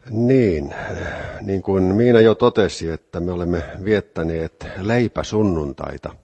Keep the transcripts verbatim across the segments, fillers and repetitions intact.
Niin, niin kuin Miina jo totesi, että me olemme viettäneet leipäsunnuntaita.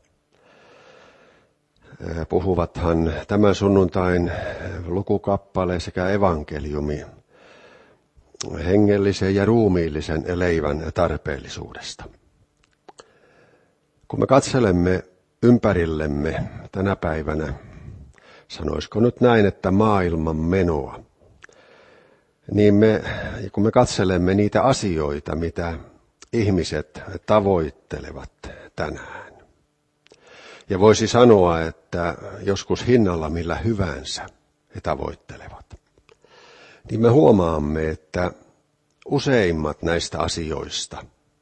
Puhuvathan tämän sunnuntain lukukappale sekä evankeliumi hengellisen ja ruumiillisen leivän tarpeellisuudesta. Kun me katselemme ympärillemme tänä päivänä, sanoisiko nyt näin, että maailman menoa, niin me, kun me katselemme niitä asioita, mitä ihmiset tavoittelevat tänään. Ja voisi sanoa, että joskus hinnalla millä hyvänsä he tavoittelevat. Niin me huomaamme, että useimmat näistä asioista,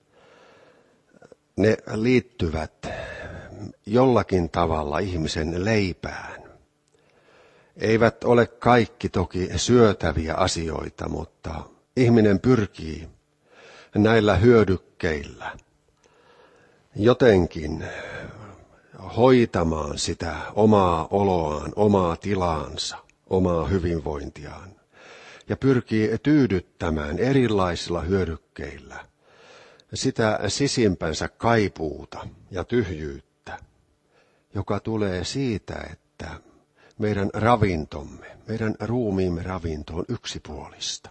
ne liittyvät jollakin tavalla ihmisen leipään. Eivät ole kaikki toki syötäviä asioita, mutta ihminen pyrkii näillä hyödykkeillä jotenkin hoitamaan sitä omaa oloaan, omaa tilaansa, omaa hyvinvointiaan ja pyrkii tyydyttämään erilaisilla hyödykkeillä sitä sisimpänsä kaipuuta ja tyhjyyttä, joka tulee siitä, että meidän ravintomme, meidän ruumiimme ravinto on yksipuolista.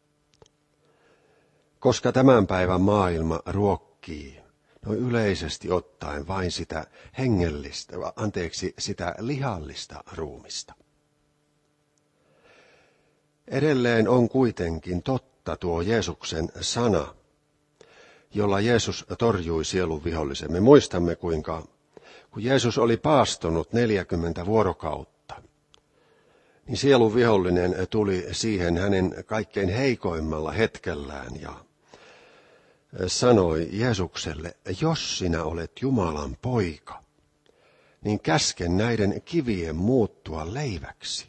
Koska tämän päivän maailma ruokkii no yleisesti ottaen vain sitä hengellistä, anteeksi, sitä lihallista ruumista. Edelleen on kuitenkin totta tuo Jeesuksen sana, jolla Jeesus torjui sielun vihollisen. Me muistamme, kuinka kun Jeesus oli paastonut neljäkymmentä vuorokautta, niin sielun vihollinen tuli siihen hänen kaikkein heikoimmalla hetkellään ja sanoi Jeesukselle, jos sinä olet Jumalan poika, niin käsken näiden kivien muuttua leiväksi.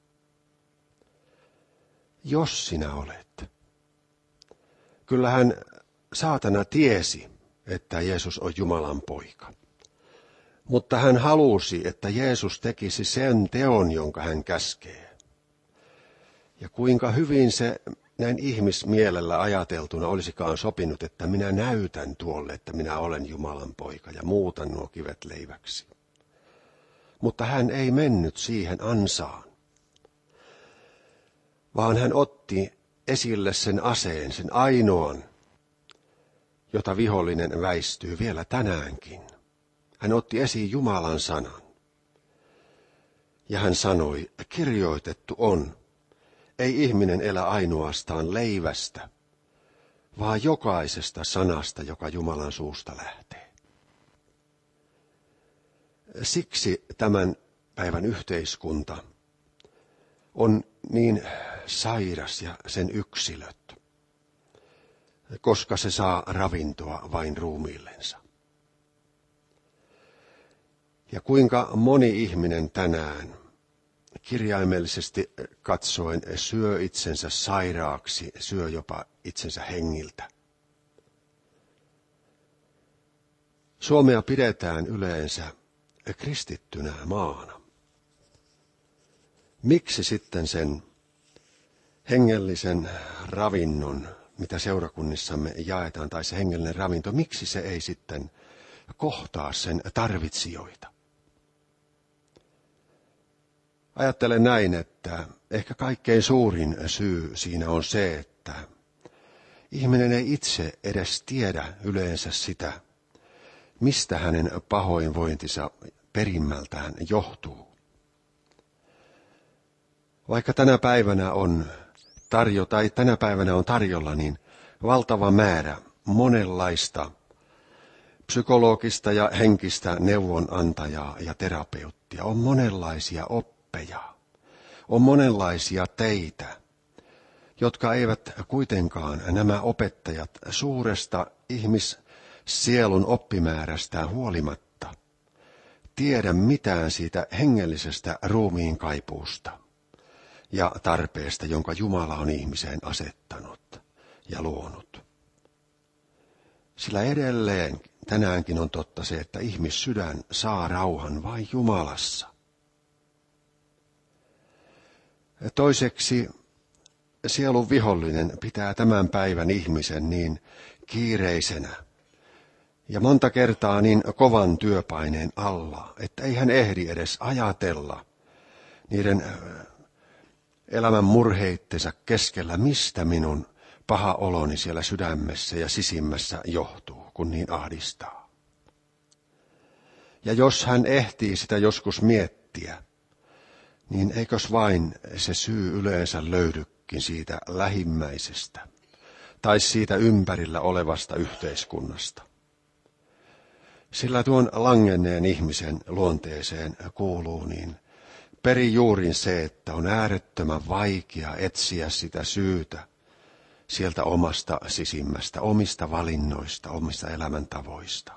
Jos sinä olet. Kyllähän saatana tiesi, että Jeesus on Jumalan poika. Mutta hän halusi, että Jeesus tekisi sen teon, jonka hän käskee. Ja kuinka hyvin se näin ihmismielellä ajateltuna olisikaan sopinut, että minä näytän tuolle, että minä olen Jumalan poika ja muutan nuo kivet leiväksi. Mutta hän ei mennyt siihen ansaan, vaan hän otti esille sen aseen, sen ainoan, jota vihollinen väistyy vielä tänäänkin. Hän otti esiin Jumalan sanan. Ja hän sanoi, kirjoitettu on, ei ihminen elä ainoastaan leivästä, vaan jokaisesta sanasta, joka Jumalan suusta lähtee. Siksi tämän päivän yhteiskunta on niin sairas ja sen yksilöt, koska se saa ravintoa vain ruumiillensa. Ja kuinka moni ihminen tänään kirjaimellisesti katsoen syö itsensä sairaaksi, syö jopa itsensä hengiltä. Suomea pidetään yleensä kristittynä maana. Miksi sitten sen hengellisen ravinnon, mitä seurakunnissamme jaetaan, tai se hengellinen ravinto, miksi se ei sitten kohtaa sen tarvitsijoita? Ajattelen näin, että ehkä kaikkein suurin syy siinä on se, että ihminen ei itse edes tiedä yleensä sitä, mistä hänen pahoinvointinsa perimmältään johtuu. Vaikka tänä päivänä on tarjo, tai tänä päivänä on tarjolla niin valtava määrä monenlaista psykologista ja henkistä neuvonantajaa ja terapeuttia, on monenlaisia oppeja. On monenlaisia teitä, jotka eivät kuitenkaan nämä opettajat suuresta ihmissielun oppimäärästään huolimatta tiedä mitään siitä hengellisestä ruumiin kaipuusta ja tarpeesta, jonka Jumala on ihmiseen asettanut ja luonut. Sillä edelleen tänäänkin on totta se, että ihmissydän saa rauhan vain Jumalassa. Toiseksi sielun vihollinen pitää tämän päivän ihmisen niin kiireisenä ja monta kertaa niin kovan työpaineen alla, että ei hän ehdi edes ajatella niiden elämän murheittensa keskellä, mistä minun paha oloni siellä sydämessä ja sisimmässä johtuu, kun niin ahdistaa. Ja jos hän ehtii sitä joskus miettiä, niin eikös vain se syy yleensä löydykin siitä lähimmäisestä tai siitä ympärillä olevasta yhteiskunnasta. Sillä tuon langenneen ihmisen luonteeseen kuuluu niin perijuurin se, että on äärettömän vaikea etsiä sitä syytä sieltä omasta sisimmästä, omista valinnoista, omista elämäntavoista.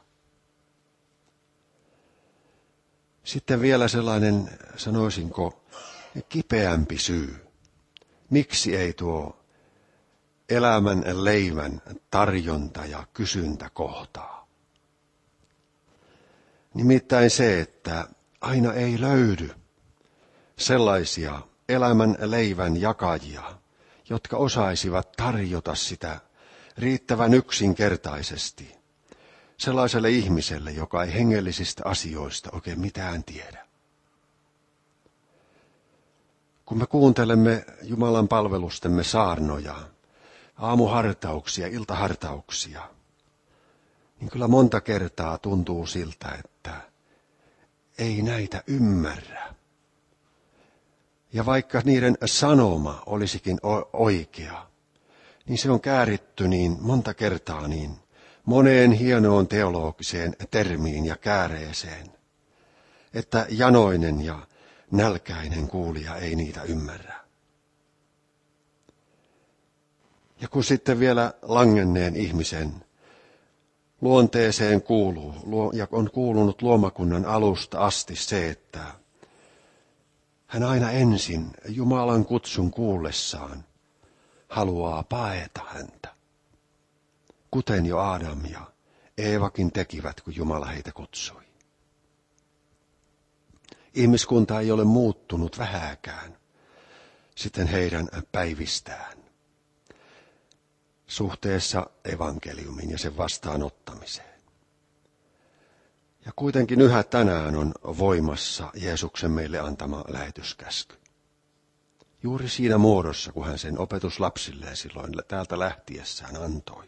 Sitten vielä sellainen, sanoisinko, kipeämpi syy. Miksi ei tuo elämän leivän tarjonta ja kysyntä kohtaa? Nimittäin se, että aina ei löydy sellaisia elämän leivän jakajia, jotka osaisivat tarjota sitä riittävän yksinkertaisesti sellaiselle ihmiselle, joka ei hengellisistä asioista oikein mitään tiedä. Kun me kuuntelemme Jumalan palvelustemme saarnoja, aamuhartauksia, iltahartauksia, niin kyllä monta kertaa tuntuu siltä, että ei näitä ymmärrä. Ja vaikka niiden sanoma olisikin oikea, niin se on kääritty niin monta kertaa niin moneen hienoon teologiseen termiin ja kääreeseen, että janoinen ja nälkäinen kuulija ei niitä ymmärrä. Ja kun sitten vielä langenneen ihmisen luonteeseen kuuluu, ja on kuulunut luomakunnan alusta asti se, että hän aina ensin Jumalan kutsun kuullessaan haluaa paeta häntä, kuten jo Adam ja Eevakin tekivät, kun Jumala heitä kutsui. Ihmiskunta ei ole muuttunut vähääkään sitten heidän päivistään suhteessa evankeliumiin ja sen vastaanottamiseen. Ja kuitenkin yhä tänään on voimassa Jeesuksen meille antama lähetyskäsky. Juuri siinä muodossa, kun hän sen opetuslapsilleen silloin täältä lähtiessään antoi.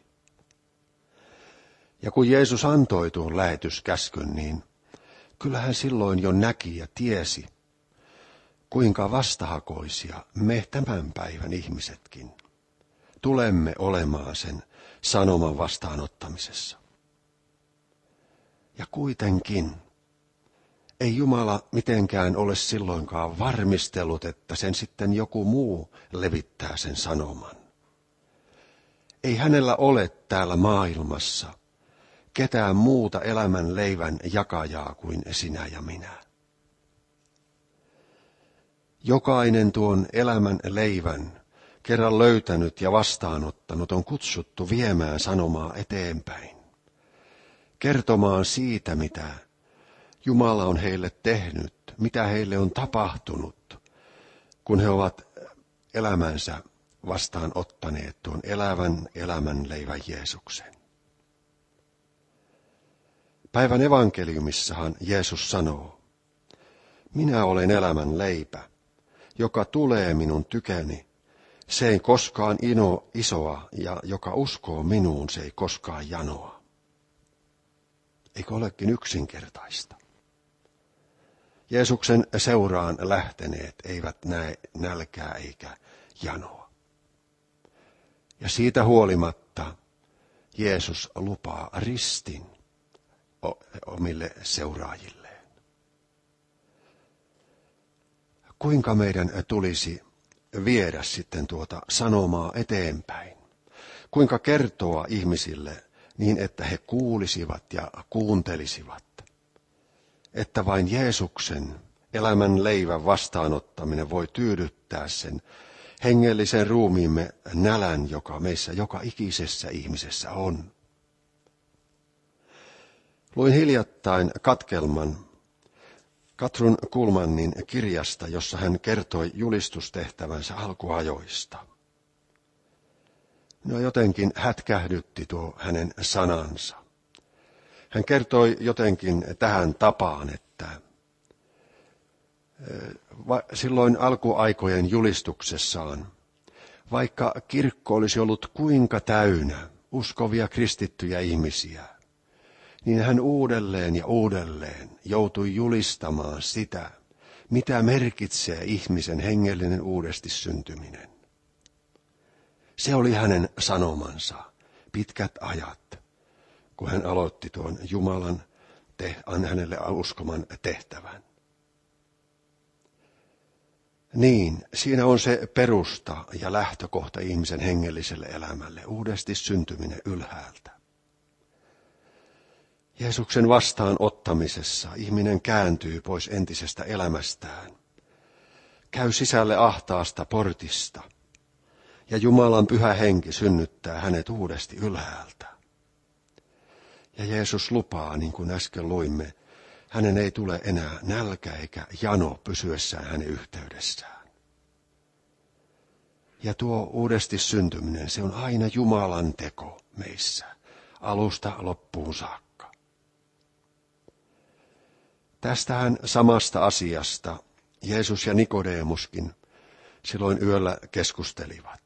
Ja kun Jeesus antoi tuon lähetyskäskyn, niin kyllähän silloin jo näki ja tiesi, kuinka vastahakoisia me tämän päivän ihmisetkin tulemme olemaan sen sanoman vastaanottamisessa. Ja kuitenkin ei Jumala mitenkään ole silloinkaan varmistellut, että sen sitten joku muu levittää sen sanoman. Ei hänellä ole täällä maailmassa ketään muuta elämän leivän jakajaa kuin sinä ja minä. Jokainen tuon elämän leivän kerran löytänyt ja vastaanottanut on kutsuttu viemään sanomaa eteenpäin, kertomaan siitä, mitä Jumala on heille tehnyt, mitä heille on tapahtunut, kun he ovat elämänsä vastaanottaneet tuon elävän elämän leivän Jeesuksen. Päivän evankeliumissahan Jeesus sanoo, minä olen elämän leipä, joka tulee minun tykäni, se ei koskaan ino isoa, ja joka uskoo minuun, se ei koskaan janoa. Eikö olekin yksinkertaista? Jeesuksen seuraan lähteneet eivät näe nälkää eikä janoa. Ja siitä huolimatta Jeesus lupaa ristin omille seuraajilleen. Kuinka meidän tulisi viedä sitten tuota sanomaa eteenpäin? Kuinka kertoa ihmisille niin, että he kuulisivat ja kuuntelisivat, että vain Jeesuksen elämän leivän vastaanottaminen voi tyydyttää sen hengellisen ruumiimme nälän, joka meissä joka ikisessä ihmisessä on. Luin hiljattain katkelman Kathryn Kuhlmanin kirjasta, jossa hän kertoi julistustehtävänsä alkuajoista. No jotenkin hätkähdytti tuo hänen sanansa. Hän kertoi jotenkin tähän tapaan, että silloin alkuaikojen julistuksessaan, vaikka kirkko olisi ollut kuinka täynnä uskovia kristittyjä ihmisiä, niin hän uudelleen ja uudelleen joutui julistamaan sitä, mitä merkitsee ihmisen hengellinen uudesti syntyminen. Se oli hänen sanomansa pitkät ajat, kun hän aloitti tuon Jumalan te, hänelle uskoman tehtävän. Niin, siinä on se perusta ja lähtökohta ihmisen hengelliselle elämälle, uudesti syntyminen ylhäältä. Jeesuksen vastaanottamisessa ihminen kääntyy pois entisestä elämästään, käy sisälle ahtaasta portista, ja Jumalan pyhä henki synnyttää hänet uudesti ylhäältä. Ja Jeesus lupaa, niin kuin äsken luimme, hänen ei tule enää nälkä eikä jano pysyessään hänen yhteydessään. Ja tuo uudesti syntyminen, se on aina Jumalan teko meissä, alusta loppuun saakka. Tästähän samasta asiasta Jeesus ja Nikodemuskin silloin yöllä keskustelivat.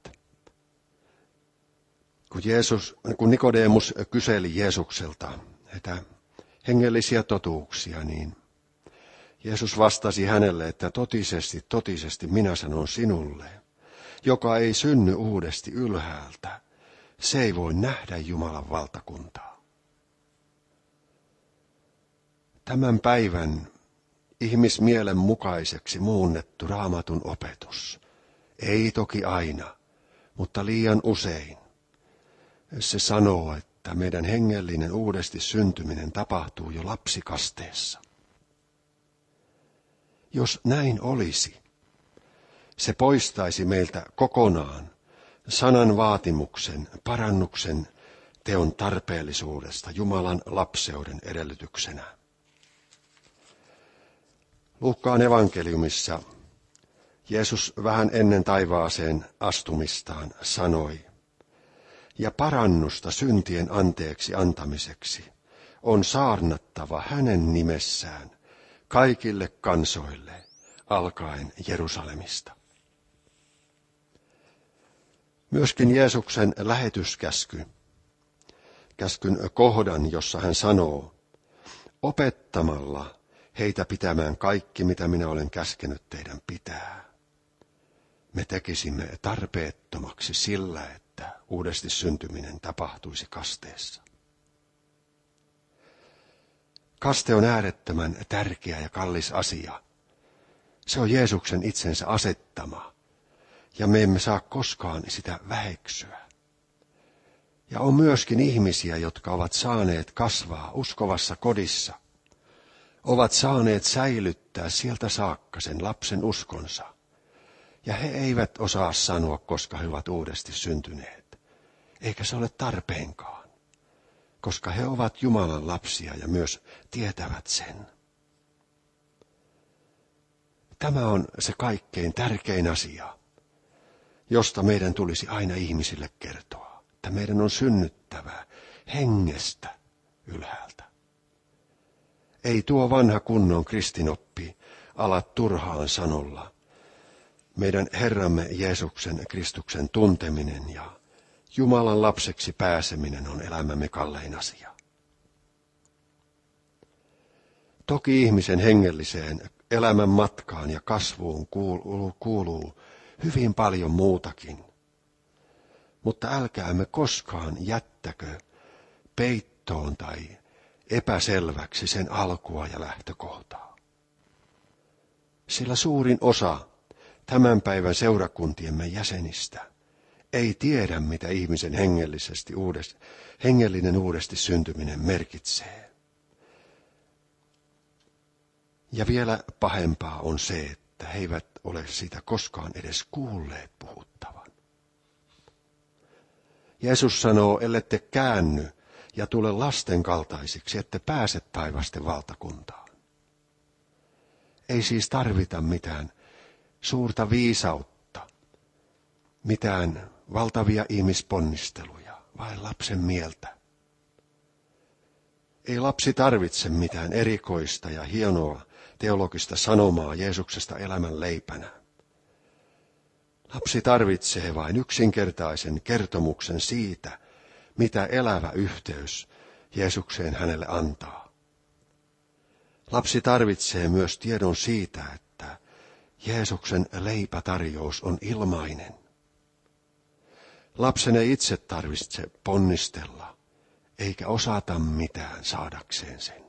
Kun, Jeesus, kun Nikodemus kyseli Jeesukselta näitä hengellisiä totuuksia, niin Jeesus vastasi hänelle, että totisesti, totisesti minä sanon sinulle, joka ei synny uudesti ylhäältä, se ei voi nähdä Jumalan valtakuntaa. Tämän päivän ihmismielen mukaiseksi muunnettu Raamatun opetus, ei toki aina, mutta liian usein, se sanoo, että meidän hengellinen uudesti syntyminen tapahtuu jo lapsikasteessa. Jos näin olisi, se poistaisi meiltä kokonaan sanan vaatimuksen, parannuksen teon tarpeellisuudesta Jumalan lapseuden edellytyksenä. Luukkaan evankeliumissa Jeesus vähän ennen taivaaseen astumistaan sanoi, ja parannusta syntien anteeksi antamiseksi on saarnattava hänen nimessään kaikille kansoille, alkaen Jerusalemista. Myöskin Jeesuksen lähetyskäsky, käskyn kohdan, jossa hän sanoo, opettamalla heitä pitämään kaikki, mitä minä olen käskenyt teidän pitää. Me tekisimme tarpeettomaksi sillä, että uudesti syntyminen tapahtuisi kasteessa. Kaste on äärettömän tärkeä ja kallis asia. Se on Jeesuksen itsensä asettama, ja me emme saa koskaan sitä väheksyä. Ja on myöskin ihmisiä, jotka ovat saaneet kasvaa uskovassa kodissa, ovat saaneet säilyttää sieltä saakka sen lapsen uskonsa, ja he eivät osaa sanoa, koska he ovat uudesti syntyneet, eikä se ole tarpeenkaan, koska he ovat Jumalan lapsia ja myös tietävät sen. Tämä on se kaikkein tärkein asia, josta meidän tulisi aina ihmisille kertoa, että meidän on synnyttävä hengestä ylhäältä. Ei tuo vanha kunnon kristinoppi ala turhaan sanolla. Meidän Herramme Jeesuksen Kristuksen tunteminen ja Jumalan lapseksi pääseminen on elämämme kallein asia. Toki ihmisen hengelliseen elämän matkaan ja kasvuun kuuluu, kuuluu hyvin paljon muutakin. Mutta älkäämme koskaan jättäkö peittoon tai epäselväksi sen alkua ja lähtökohtaa. Sillä suurin osa tämän päivän seurakuntiemme jäsenistä ei tiedä, mitä ihmisen hengellisesti uudesti, hengellinen uudesti syntyminen merkitsee. Ja vielä pahempaa on se, että he eivät ole siitä koskaan edes kuulleet puhuttavan. Jeesus sanoo, ellette käänny ja tule lasten kaltaisiksi, ette pääse taivasten valtakuntaan. Ei siis tarvita mitään suurta viisautta, mitään valtavia ihmisponnisteluja, vain lapsen mieltä. Ei lapsi tarvitse mitään erikoista ja hienoa teologista sanomaa Jeesuksesta elämän leipänä. Lapsi tarvitsee vain yksinkertaisen kertomuksen siitä, mitä elävä yhteys Jeesukseen hänelle antaa. Lapsi tarvitsee myös tiedon siitä, että Jeesuksen leipätarjous on ilmainen. Lapsen ei itse tarvitse ponnistella, eikä osata mitään saadakseen sen.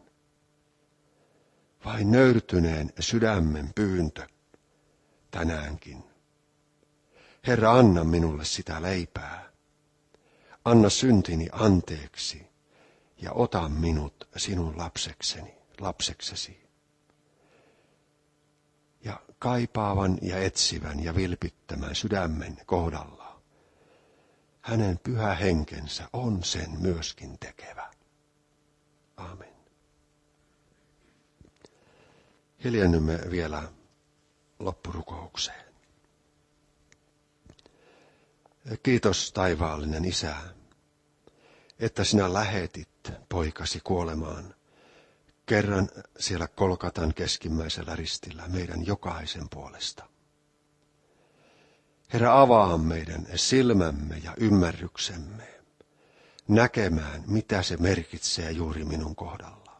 Vain nöyrtyneen sydämen pyyntö tänäänkin. Herra, anna minulle sitä leipää. Anna syntini anteeksi ja ota minut sinun lapsekseni, lapseksesi. Ja kaipaavan ja etsivän ja vilpittömän sydämen kohdalla hänen pyhä henkensä on sen myöskin tekevä. Aamen. Hiljennymme vielä loppurukoukseen. Kiitos taivaallinen Isä, että sinä lähetit poikasi kuolemaan kerran siellä Kolkatan keskimmäisellä ristillä meidän jokaisen puolesta. Herra, avaa meidän silmämme ja ymmärryksemme näkemään, mitä se merkitsee juuri minun kohdalla.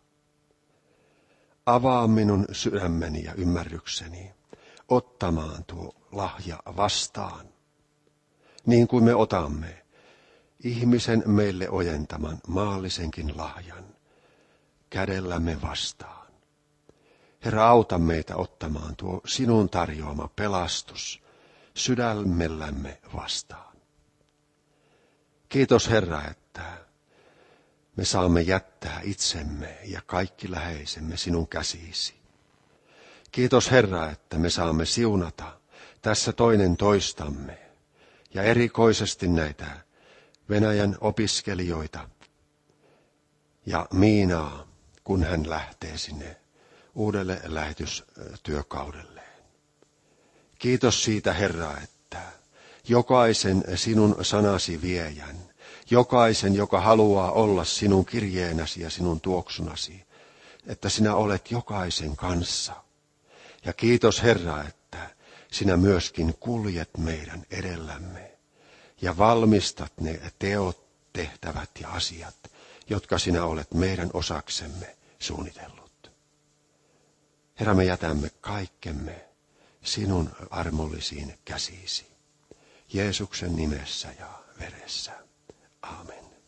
Avaa minun sydämeni ja ymmärrykseni ottamaan tuo lahja vastaan, niin kuin me otamme ihmisen meille ojentaman maallisenkin lahjan kädellämme vastaan. Herra, auta meitä ottamaan tuo sinun tarjoama pelastus sydämellämme vastaan. Kiitos Herra, että me saamme jättää itsemme ja kaikki läheisemme sinun käsiisi. Kiitos Herra, että me saamme siunata tässä toinen toistamme ja erikoisesti näitä Venäjän opiskelijoita ja Miinaa, kun hän lähtee sinne uudelle lähetystyökaudelleen. Kiitos siitä, Herra, että jokaisen sinun sanasi viejän, jokaisen, joka haluaa olla sinun kirjeenäsi ja sinun tuoksunasi, että sinä olet jokaisen kanssa. Ja kiitos, Herra, että sinä myöskin kuljet meidän edellämme ja valmistat ne teot, tehtävät ja asiat, jotka sinä olet meidän osaksemme suunnitellut. Herra, me jätämme kaikkemme sinun armollisiin käsiisi. Jeesuksen nimessä ja veressä. Aamen.